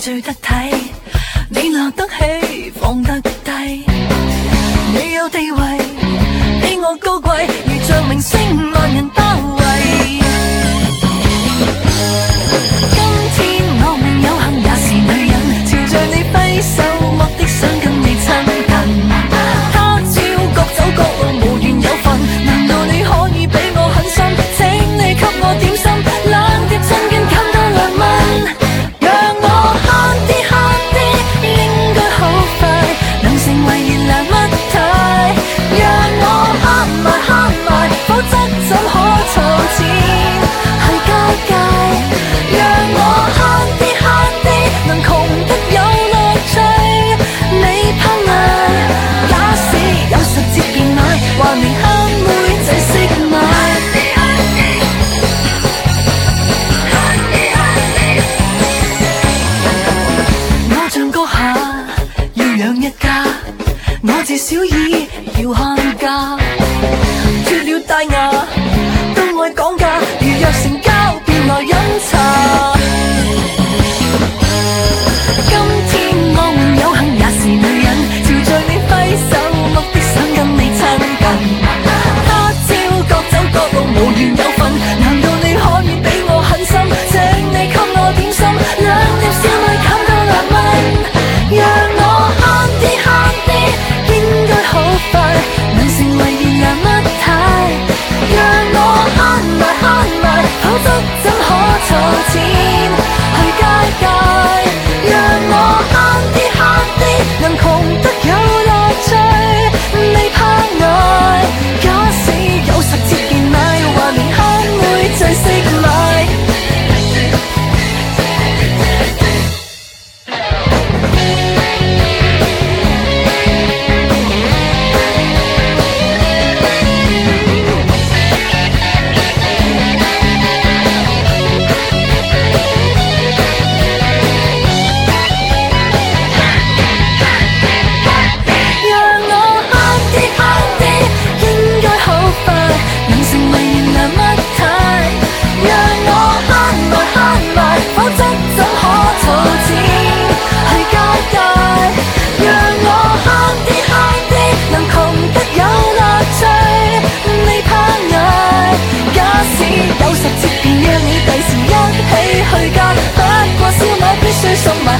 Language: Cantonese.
最得體，你拿得起放得低，你有地位比我高貴，如像明星萬人包圍。今天我命有幸也是女人，朝着你揮手，目的想跟你親近。他朝各走各路無緣有份，難道你可以比我狠心？請你給我點心，冷碟真券減多2蚊，讓我慳啲慳啲，應該好快能成為燃亮物體。讓我慳埋慳埋，否則怎可籌錢去街街？讓我慳啲慳啲，能窮得有樂趣。你拋藝，假使有10折便買，話明慳妹仔識買。我像閣下要養一家，我自小已要慳家，脫了大牙都愛講價，如若成交便來飲茶。今天我們有幸也是女人，朝着你揮手，目的想跟你親近。他朝各走各路無緣有份，難道你可以比我狠心？請你給我點心，兩碟燒賣減多2蚊，讓我慳啲慳啲，應該好快能成為燃亮物體。讓我慳埋慳埋，否則怎可籌錢去街街？讓我慳啲慳啲，能窮得有樂趣。你拋藝，假使有10折便買，話明慳妹最識買。送買